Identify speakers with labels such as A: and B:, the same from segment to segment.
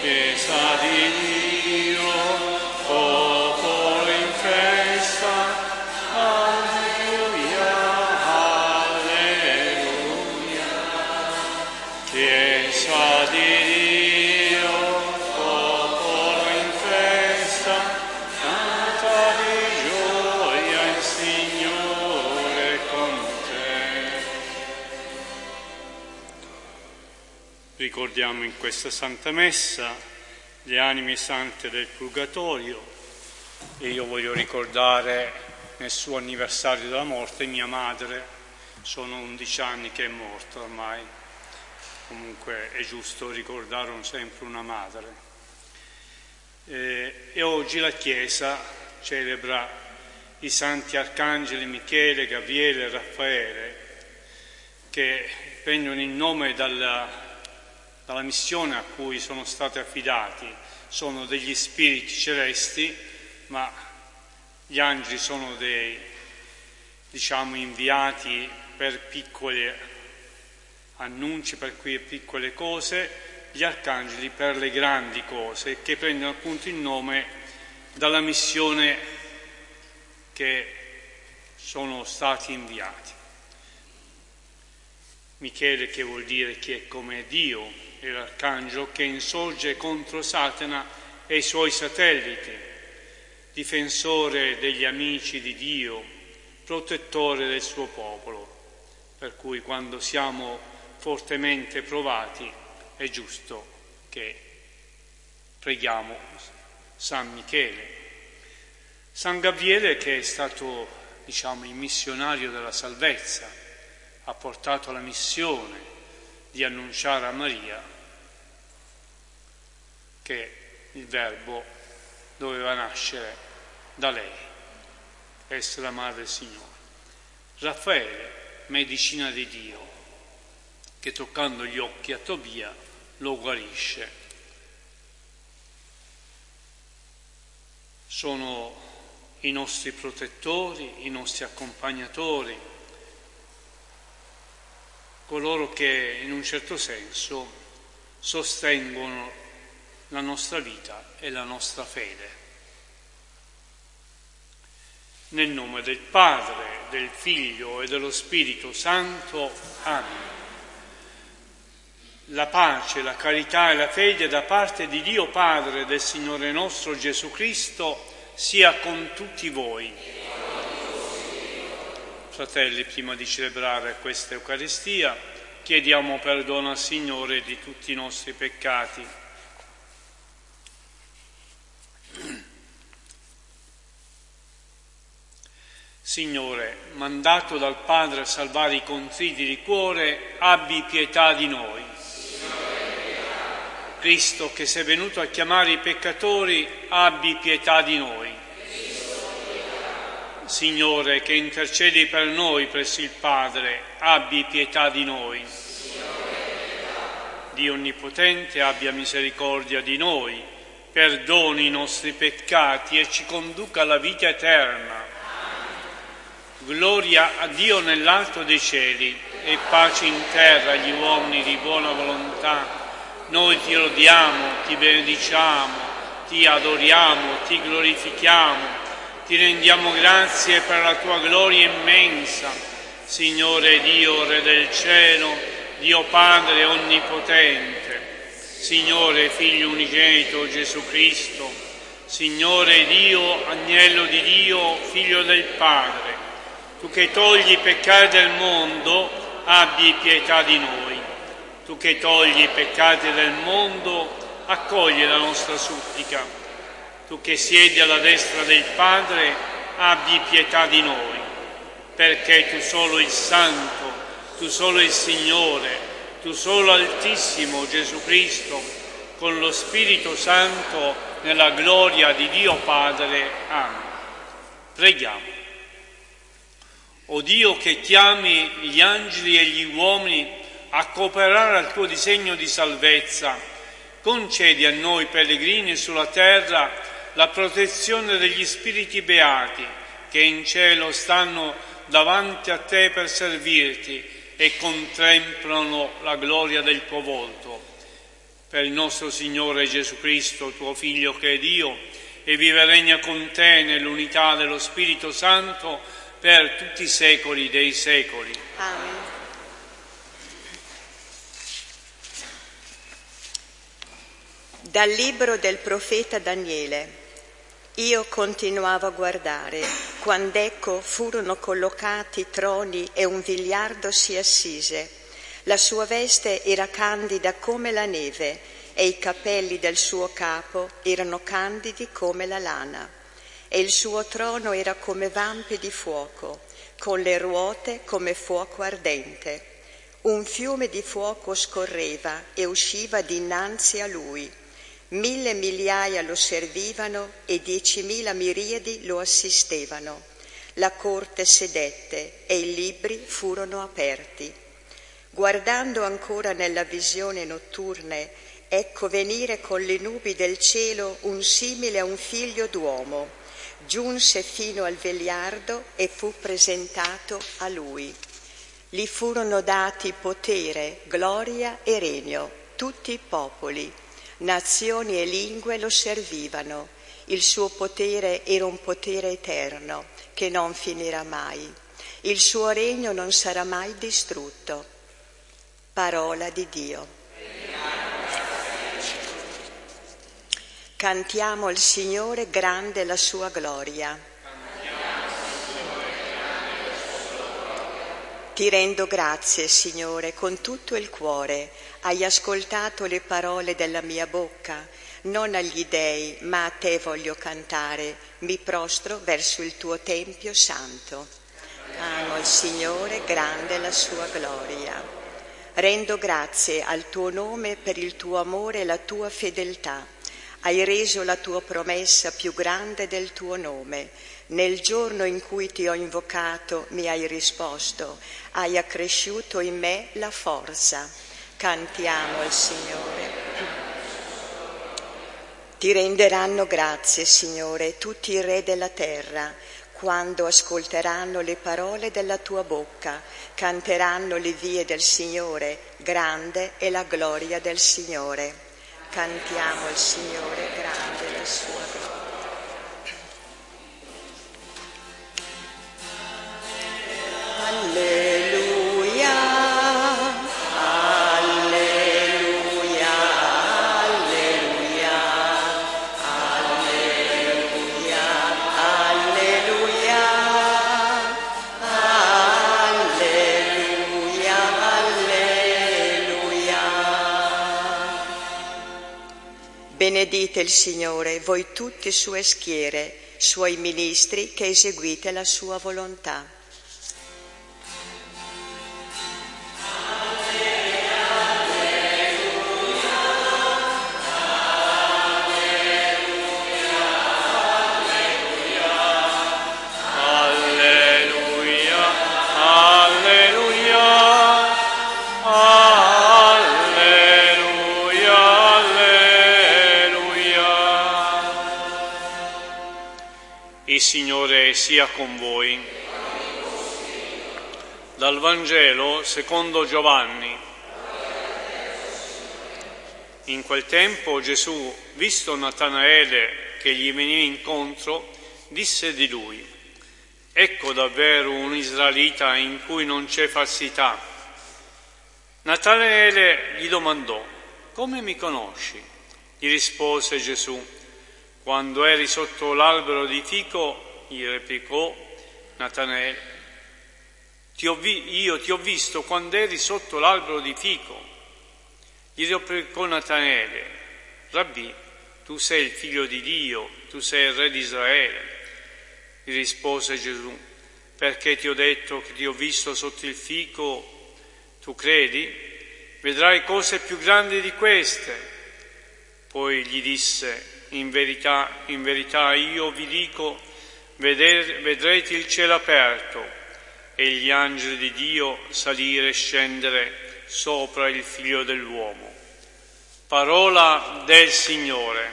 A: Chiesa di Dio, popolo in festa, alleluia, alleluia. Chiesa di Dio, popolo in festa, canta di gioia il Signore con te. Ricordiamo in questa Santa Messa le anime sante del Purgatorio e io voglio ricordare nel suo anniversario della morte mia madre. Sono 11 anni che è morta ormai, comunque è giusto ricordare sempre una madre. E oggi la Chiesa celebra i santi arcangeli Michele, Gabriele e Raffaele, che prendono il nome dalla missione a cui sono stati affidati. Sono degli spiriti celesti, ma gli angeli sono dei, inviati per piccoli annunci, per quelle piccole cose, gli arcangeli per le grandi cose, che prendono appunto il nome dalla missione che sono stati inviati. Michele, che vuol dire che è come Dio, è l'arcangelo che insorge contro Satana e i suoi satelliti, difensore degli amici di Dio, protettore del suo popolo, per cui quando siamo fortemente provati è giusto che preghiamo San Michele. San Gabriele, che è stato il missionario della salvezza, ha portato la missione di annunciare a Maria che il Verbo doveva nascere da lei, essere la madre del Signore. Raffaele, medicina di Dio, che toccando gli occhi a Tobia lo guarisce. Sono i nostri protettori, i nostri accompagnatori, coloro che in un certo senso sostengono la nostra vita e la nostra fede. Nel nome del Padre, del Figlio e dello Spirito Santo. Amen. La pace, la carità e la fede da parte di Dio Padre e del Signore nostro Gesù Cristo sia con tutti voi. Fratelli, prima di celebrare questa Eucaristia, chiediamo perdono al Signore di tutti i nostri peccati. Signore, mandato dal Padre a salvare i contriti di cuore, abbi pietà di noi. Cristo, che sei venuto a chiamare i peccatori, abbi pietà di noi. Signore, che intercedi per noi presso il Padre, abbi pietà di noi. Dio Onnipotente, abbia misericordia di noi, perdoni i nostri peccati e ci conduca alla vita eterna. Gloria a Dio nell'alto dei cieli e pace in terra agli uomini di buona volontà. Noi ti lodiamo, ti benediciamo, ti adoriamo, ti glorifichiamo. Ti rendiamo grazie per la tua gloria immensa, Signore Dio, Re del cielo, Dio Padre onnipotente, Signore Figlio unigenito Gesù Cristo, Signore Dio, Agnello di Dio, Figlio del Padre. Tu che togli i peccati del mondo, abbi pietà di noi. Tu che togli i peccati del mondo, accogli la nostra supplica. Tu che siedi alla destra del Padre, abbi pietà di noi, perché tu solo il Santo, tu solo il Signore, tu solo Altissimo Gesù Cristo, con lo Spirito Santo, nella gloria di Dio Padre. Amen. Preghiamo. O Dio, che chiami gli angeli e gli uomini a cooperare al tuo disegno di salvezza, concedi a noi pellegrini sulla terra la protezione degli spiriti beati che in cielo stanno davanti a te per servirti e contemplano la gloria del tuo volto. Per il nostro Signore Gesù Cristo, tuo Figlio che è Dio, e vive e regna con te nell'unità dello Spirito Santo per tutti i secoli dei secoli.
B: Amen. Dal libro del profeta Daniele. Io continuavo a guardare, quando ecco furono collocati troni e un vigliardo si assise. La sua veste era candida come la neve e i capelli del suo capo erano candidi come la lana. E il suo trono era come vampe di fuoco, con le ruote come fuoco ardente. Un fiume di fuoco scorreva e usciva dinanzi a lui. 1000 migliaia lo servivano e 10.000 miriadi lo assistevano. La corte sedette e i libri furono aperti. Guardando ancora nella visione notturne, ecco venire con le nubi del cielo un simile a un figlio d'uomo. Giunse fino al vegliardo e fu presentato a lui. Gli furono dati potere, gloria e regno, tutti i popoli. Nazioni e lingue lo servivano. Il suo potere era un potere eterno che non finirà mai. Il suo regno non sarà mai distrutto. Parola di Dio. Cantiamo al Signore grande la sua gloria. Ti rendo grazie, Signore, con tutto il cuore. Hai ascoltato le parole della mia bocca. Non agli dèi, ma a te voglio cantare. Mi prostro verso il tuo tempio santo. Amo al Signore, grande la sua gloria. Rendo grazie al tuo nome per il tuo amore e la tua fedeltà. Hai reso la tua promessa più grande del tuo nome. Nel giorno in cui ti ho invocato mi hai risposto, hai accresciuto in me la forza. Cantiamo al Signore. Ti renderanno grazie, Signore, tutti i re della terra, quando ascolteranno le parole della tua bocca, canteranno le vie del Signore, grande è la gloria del Signore. Cantiamo al Signore, grande la sua gloria. Alleluia, alleluia, alleluia, alleluia, alleluia, alleluia, alleluia. Benedite il Signore, voi tutte sue schiere, suoi ministri che eseguite la sua volontà.
A: Il Signore sia con voi. Dal Vangelo secondo Giovanni. In quel tempo Gesù, visto Natanaele che gli veniva incontro, disse di lui: ecco davvero un israelita in cui non c'è falsità. Natanaele gli domandò: come mi conosci? Gli rispose Gesù: quando eri sotto l'albero di fico, gli replicò Natanaele, io ti ho visto quando eri sotto l'albero di fico. Gli replicò Natanaele: Rabbì, tu sei il figlio di Dio, tu sei il re di Israele. Gli rispose Gesù: perché ti ho detto che ti ho visto sotto il fico, tu credi? Vedrai cose più grandi di queste. Poi gli disse: in verità io vi dico, vedrete il cielo aperto e gli angeli di Dio salire e scendere sopra il Figlio dell'uomo. Parola del Signore.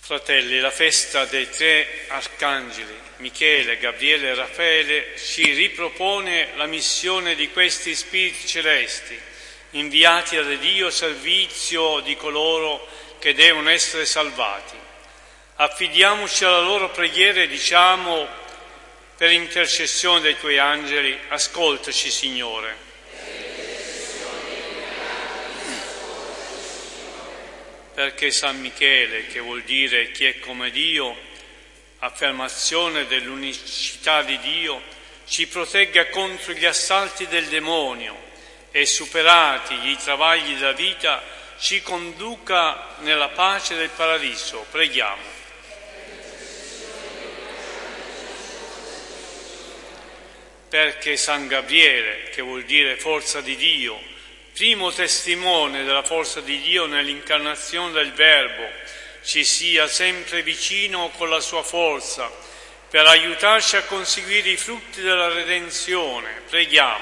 A: Fratelli, la festa dei tre arcangeli, Michele, Gabriele e Raffaele, ci ripropone la missione di questi spiriti celesti, inviati da Dio a servizio di coloro che devono essere salvati. Affidiamoci alla loro preghiera e diciamo, per intercessione dei tuoi angeli, ascoltaci, Signore. Perché San Michele, che vuol dire chi è come Dio, affermazione dell'unicità di Dio, ci protegga contro gli assalti del demonio e, superati i travagli della vita, ci conduca nella pace del paradiso. Preghiamo. Perché San Gabriele, che vuol dire forza di Dio, primo testimone della forza di Dio nell'incarnazione del Verbo, ci sia sempre vicino con la sua forza per aiutarci a conseguire i frutti della redenzione. Preghiamo.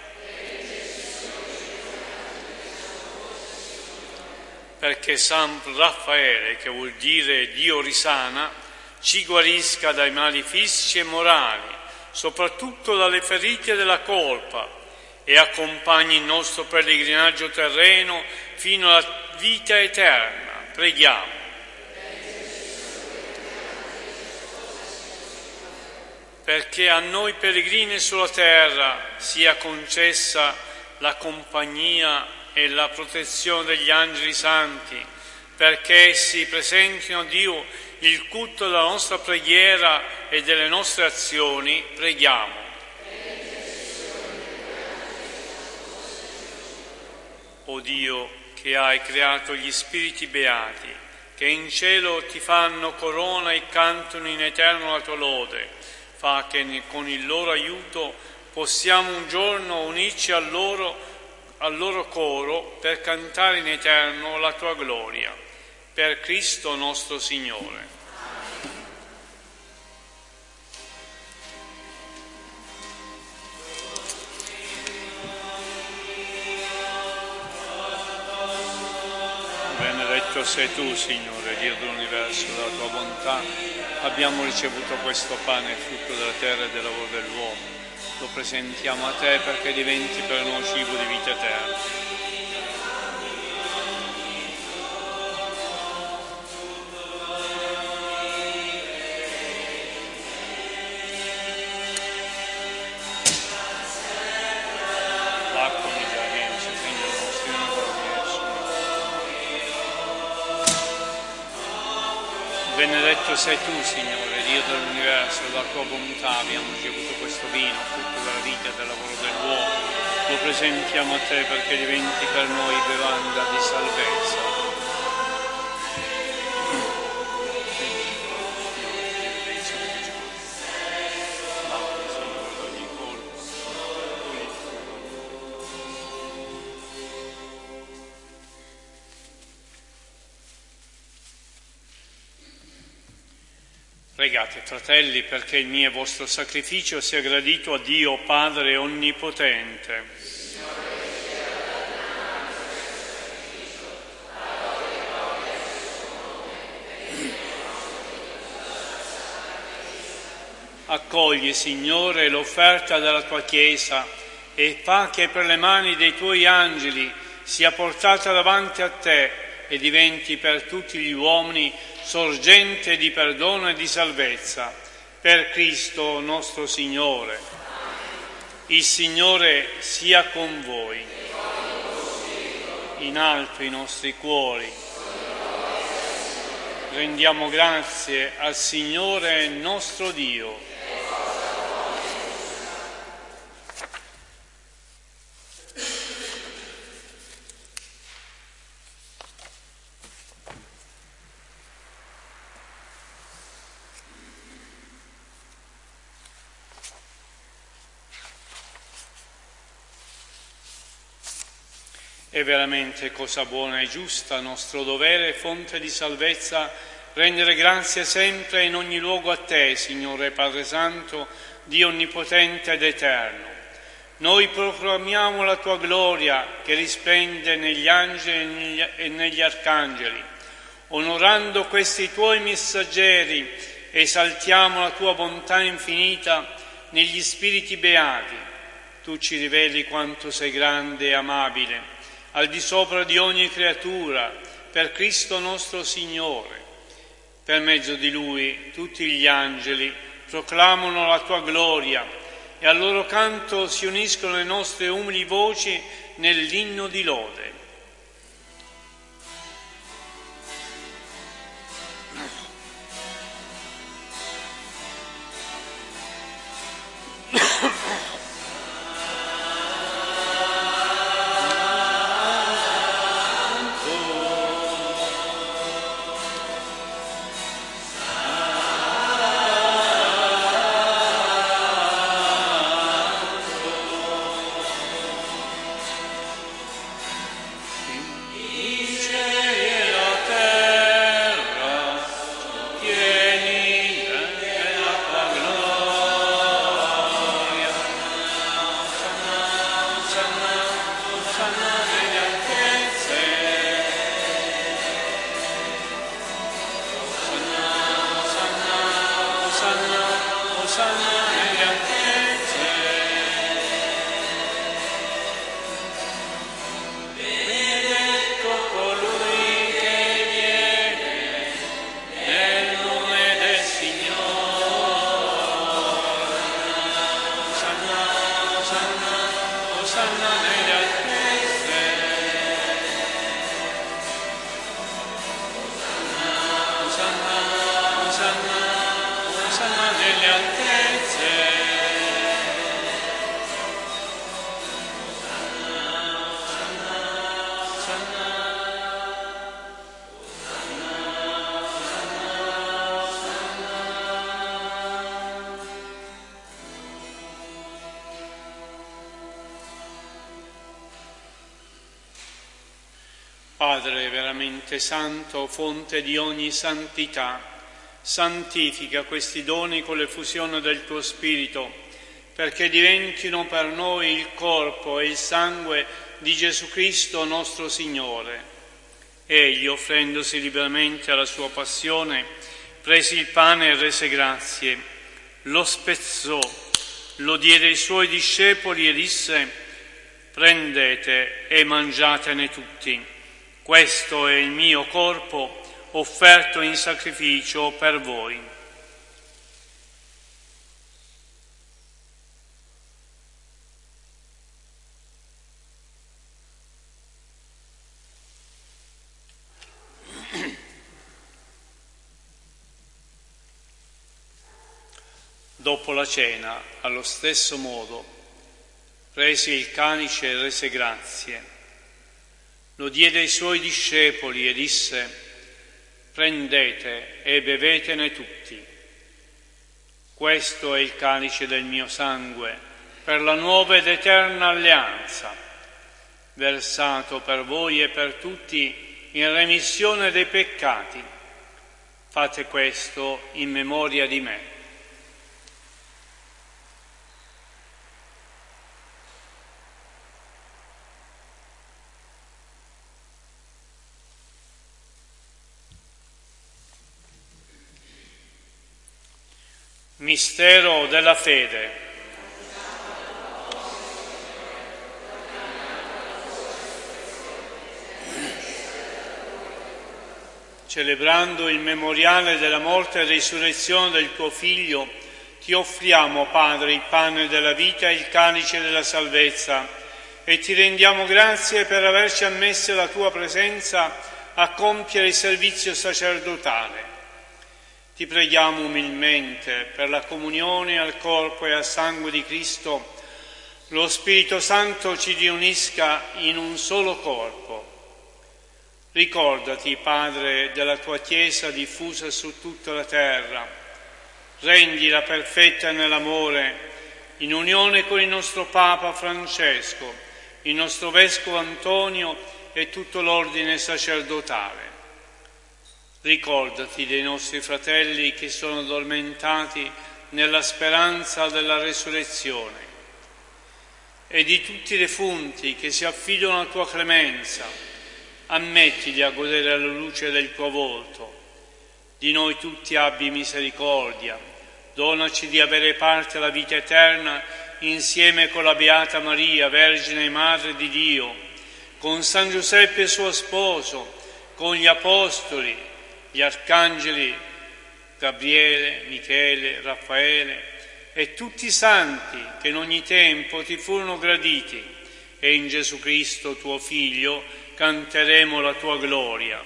A: Perché San Raffaele, che vuol dire Dio risana, ci guarisca dai mali fisici e morali, soprattutto dalle ferite della colpa, e accompagni il nostro pellegrinaggio terreno fino alla vita eterna. Preghiamo. Perché a noi pellegrini sulla terra sia concessa la compagnia e la protezione degli angeli santi, perché essi presentino a Dio il culto della nostra preghiera e delle nostre azioni. Preghiamo. O Dio, che hai creato gli spiriti beati, che in cielo ti fanno corona e cantano in eterno la tua lode, fa che con il loro aiuto possiamo un giorno unirci al loro coro per cantare in eterno la tua gloria. Per Cristo nostro Signore. Benedetto sei tu, Signore, Dio dell'universo, della tua bontà abbiamo ricevuto questo pane, frutto della terra e del lavoro dell'uomo. Lo presentiamo a te perché diventi per noi cibo di vita eterna. Benedetto sei tu, Signore, Dio dell'universo, dalla tua bontà abbiamo ricevuto questo vino, frutto della vita e del lavoro dell'uomo. Lo presentiamo a te perché diventi per noi bevanda di salvezza. Pregate, fratelli, perché il mio e vostro sacrificio sia gradito a Dio Padre Onnipotente. Accogli, Signore, l'offerta della tua Chiesa e fa che per le mani dei tuoi angeli sia portata davanti a te e diventi per tutti gli uomini sorgente di perdono e di salvezza, per Cristo nostro Signore. Il Signore sia con voi, in alto i nostri cuori. Rendiamo grazie al Signore nostro Dio. È veramente cosa buona e giusta, nostro dovere e fonte di salvezza, rendere grazie sempre in ogni luogo a te, Signore Padre Santo, Dio Onnipotente ed Eterno. Noi proclamiamo la tua gloria che risplende negli angeli e negli arcangeli. onorando questi tuoi messaggeri, esaltiamo la tua bontà infinita negli spiriti beati. Tu ci riveli quanto sei grande e amabile, al di sopra di ogni creatura, per Cristo nostro Signore. Per mezzo di Lui tutti gli angeli proclamano la tua gloria e al loro canto si uniscono le nostre umili voci nell'inno di lode. Padre veramente santo, fonte di ogni santità, santifica questi doni con l'effusione del tuo Spirito, perché diventino per noi il corpo e il sangue di Gesù Cristo nostro Signore. Egli, offrendosi liberamente alla sua passione, prese il pane e rese grazie, lo spezzò, lo diede ai suoi discepoli e disse: «Prendete e mangiatene tutti. Questo è il mio corpo offerto in sacrificio per voi». Dopo la cena, allo stesso modo, prese il calice e rese grazie. Lo diede ai suoi discepoli e disse: «Prendete e bevetene tutti. Questo è il calice del mio sangue, per la nuova ed eterna alleanza, versato per voi e per tutti in remissione dei peccati. Fate questo in memoria di me». Mistero della fede. Celebrando il memoriale della morte e risurrezione del tuo Figlio, ti offriamo, Padre, il pane della vita e il calice della salvezza, e ti rendiamo grazie per averci ammessi alla tua presenza a compiere il servizio sacerdotale. Ti preghiamo umilmente per la comunione al corpo e al sangue di Cristo, lo Spirito Santo ci riunisca in un solo corpo. Ricordati, Padre, della tua Chiesa diffusa su tutta la terra. Rendila perfetta nell'amore, in unione con il nostro Papa Francesco, il nostro Vescovo Antonio e tutto l'ordine sacerdotale. Ricordati dei nostri fratelli che sono addormentati nella speranza della resurrezione e di tutti i defunti che si affidano alla tua clemenza. ammettili a godere alla luce del tuo volto. Di noi tutti abbi misericordia, donaci di avere parte alla vita eterna insieme con la Beata Maria, Vergine e Madre di Dio, con San Giuseppe suo sposo, con gli Apostoli, gli Arcangeli, Gabriele, Michele, Raffaele e tutti i santi che in ogni tempo ti furono graditi, e in Gesù Cristo, tuo Figlio, canteremo la tua gloria.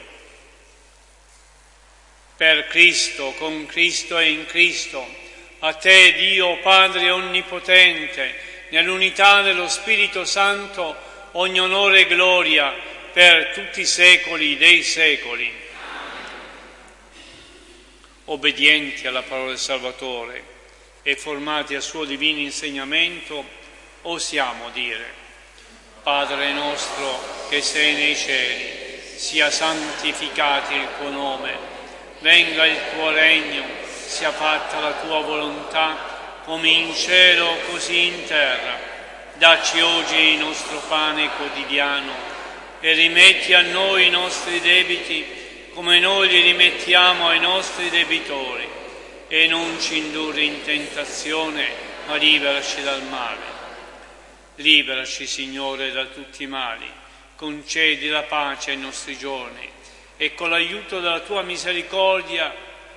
A: Per Cristo, con Cristo e in Cristo, a te, Dio Padre Onnipotente, nell'unità dello Spirito Santo, ogni onore e gloria per tutti i secoli dei secoli. Obbedienti alla parola del Salvatore e formati al suo divino insegnamento, osiamo dire: Padre nostro che sei nei cieli, sia santificato il tuo nome, venga il tuo regno, sia fatta la tua volontà, come in cielo così in terra. Dacci oggi il nostro pane quotidiano e rimetti a noi i nostri debiti come noi li rimettiamo ai nostri debitori, e non ci indurre in tentazione, ma liberaci dal male. Liberaci, Signore, da tutti i mali, concedi la pace ai nostri giorni e con l'aiuto della tua misericordia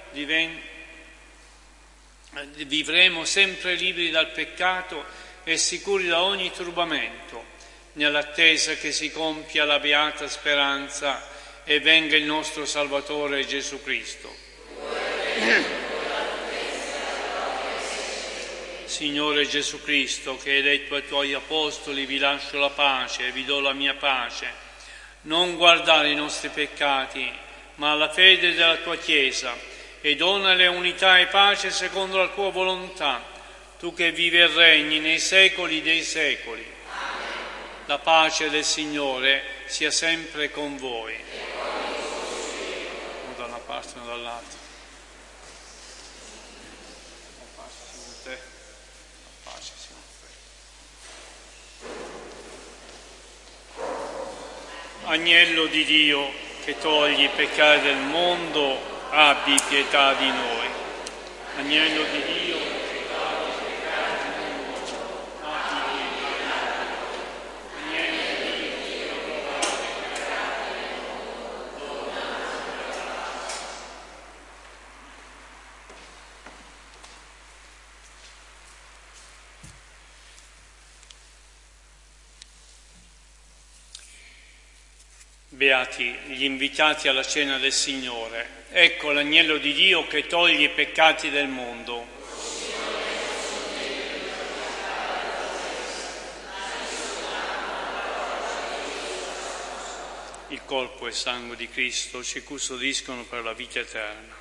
A: vivremo sempre liberi dal peccato e sicuri da ogni turbamento, nell'attesa che si compia la beata speranza e venga il nostro Salvatore Gesù Cristo. Signore Gesù Cristo, che hai detto ai tuoi apostoli: vi lascio la pace, vi do la mia pace, non guardare i nostri peccati, ma la fede della tua Chiesa, e donale unità e pace secondo la tua volontà, tu che vivi e regni nei secoli dei secoli. Amen. La pace del Signore sia sempre con voi. O da una parte o dall'altra. Agnello di Dio, che togli i peccati del mondo, abbi pietà di noi. Agnello di Dio, che togli i peccati del mondo, abbi pietà di noi. Agnello di Dio, che togli i peccati del mondo, donaci la pace. Beati gli invitati alla cena del Signore. Ecco l'agnello di Dio che toglie i peccati del mondo. Il corpo e il sangue di Cristo ci custodiscono per la vita eterna.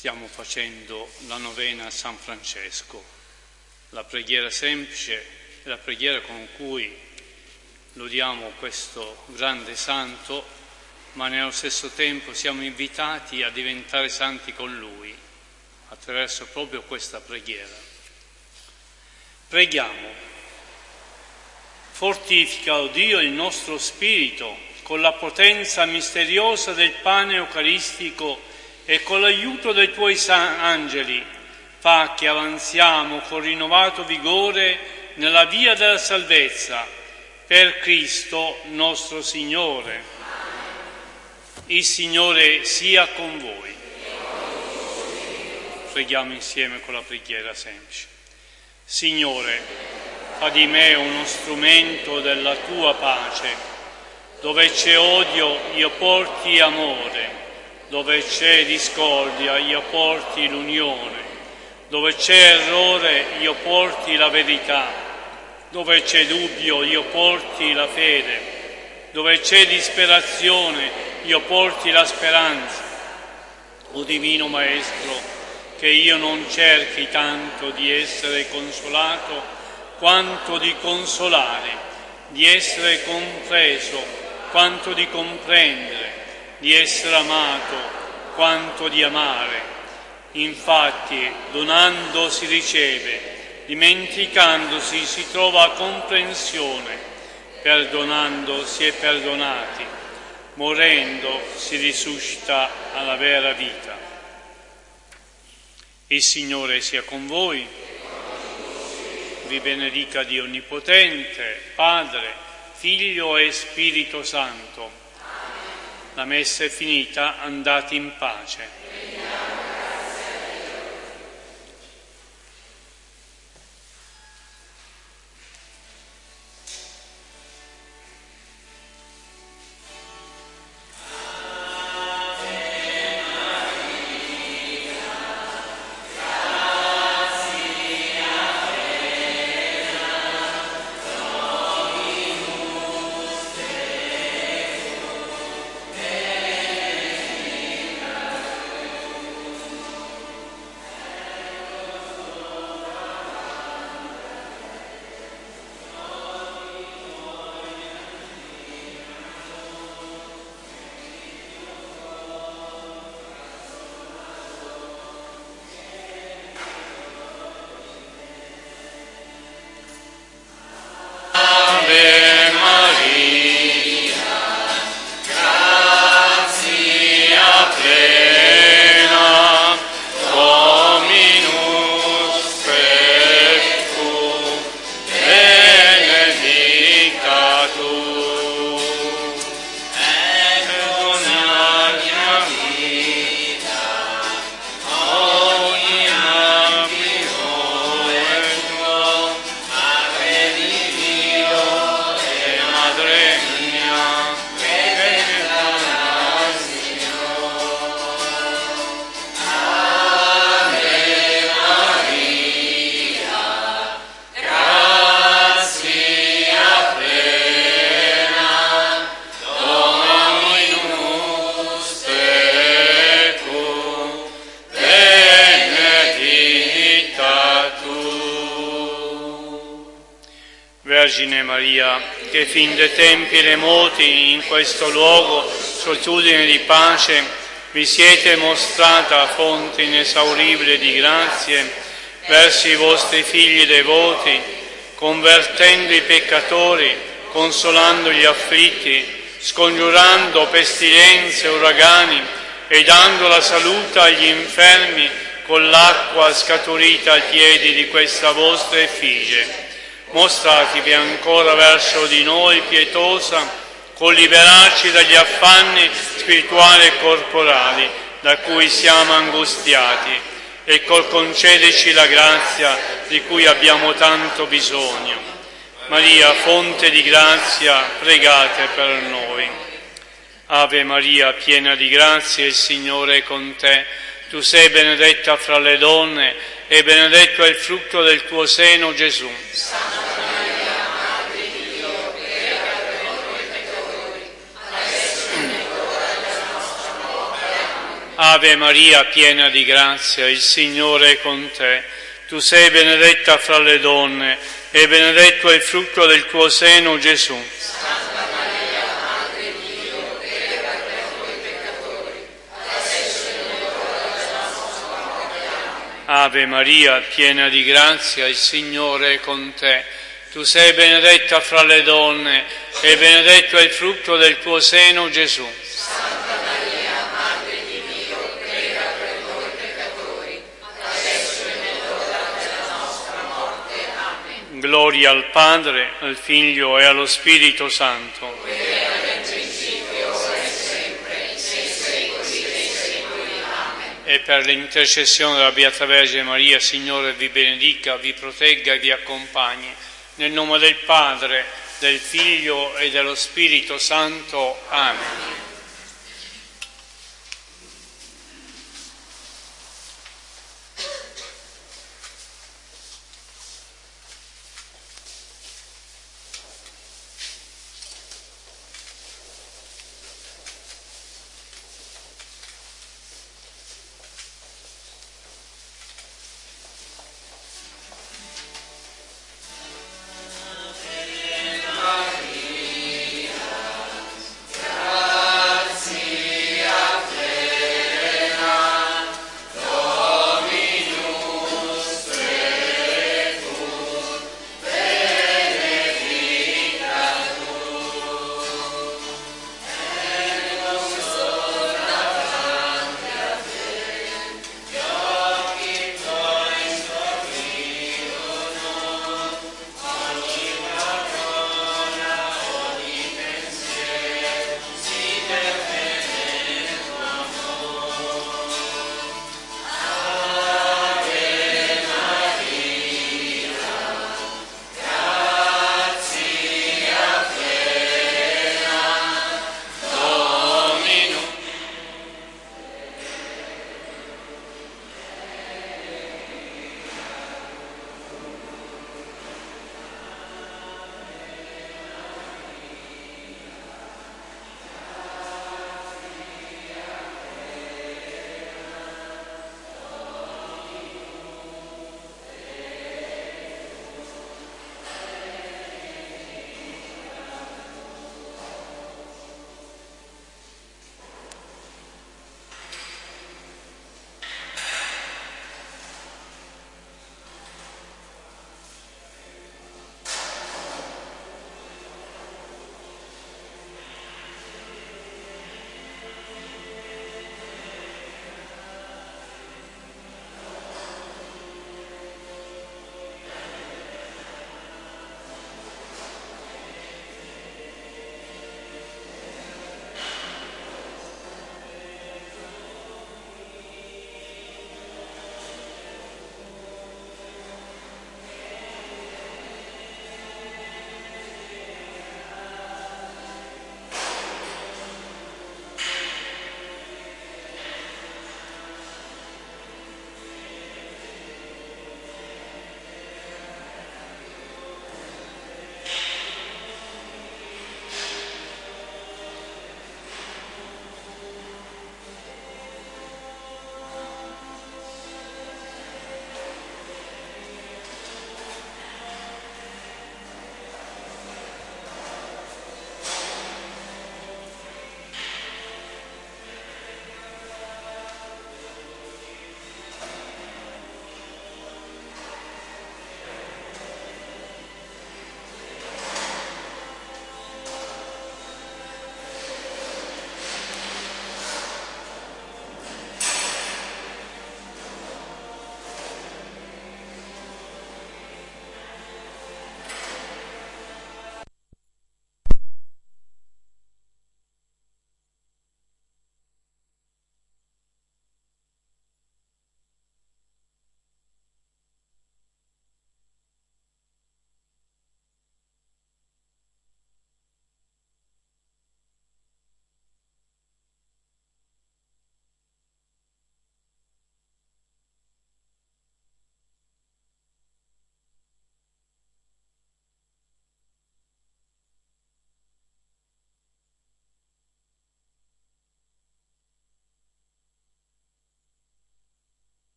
A: stiamo facendo la novena a San Francesco. La preghiera semplice è la preghiera con cui lodiamo questo grande santo, ma nello stesso tempo siamo invitati a diventare santi con lui, attraverso proprio questa preghiera. Preghiamo. Fortifica, o Dio, il nostro spirito con la potenza misteriosa del pane eucaristico e con l'aiuto dei tuoi angeli. Fa che avanziamo con rinnovato vigore nella via della salvezza, per Cristo nostro Signore. Il Signore sia con voi. Preghiamo insieme con la preghiera semplice. Signore, fa di me uno strumento della tua pace. Dove c'è odio, io porti amore. Dove c'è discordia, io porti l'unione. Dove c'è errore, io porti la verità. Dove c'è dubbio, io porti la fede. Dove c'è disperazione, io porti la speranza. O Divino Maestro, che io non cerchi tanto di essere consolato, quanto di consolare, di essere compreso, quanto di comprendere, di essere amato, quanto di amare. Infatti, donando si riceve, dimenticandosi si trova comprensione, perdonando si è perdonati, morendo si risuscita alla vera vita. Il Signore sia con voi, vi benedica Dio Onnipotente, Padre, Figlio e Spirito Santo. La messa è finita, andate in pace. Vergine Maria, che fin dai tempi remoti in questo luogo, solitudine di pace, vi siete mostrata fonte inesauribile di grazie verso i vostri figli devoti, convertendo i peccatori, consolando gli afflitti, scongiurando pestilenze e uragani e dando la salute agli infermi con l'acqua scaturita ai piedi di questa vostra effigie. Mostratevi ancora verso di noi pietosa, col liberarci dagli affanni spirituali e corporali da cui siamo angustiati e col concederci la grazia di cui abbiamo tanto bisogno. Maria, fonte di grazia, pregate per noi. Ave Maria, piena di grazia, il Signore è con te. Tu sei benedetta fra le donne e benedetto è il frutto del tuo seno, Gesù.
C: Santa Maria, Madre di Dio, prega per noi peccatori, adesso è l'ora della nostra morte.
A: Ave Maria, piena di grazia, il Signore è con te. Tu sei benedetta fra le donne e benedetto è il frutto del tuo seno, Gesù.
C: Santa Maria, Madre di Dio, prega per noi peccatori, adesso è l'ora della nostra morte. Amen.
A: Ave Maria, piena di grazia, il Signore è con te. Tu sei benedetta fra le donne e benedetto è il frutto del tuo seno, Gesù.
C: Santa Maria, Madre di Dio, prega per noi peccatori, adesso è l'ora della nostra morte. Amen.
A: Gloria al Padre, al Figlio e allo Spirito Santo.
C: Come era nel principio, ora e sempre, nei secoli dei secoli. Amen.
A: E per l'intercessione della Beata Vergine Maria, Signore vi benedica, vi protegga e vi accompagni. Nel nome del Padre, del Figlio e dello Spirito Santo. Amen.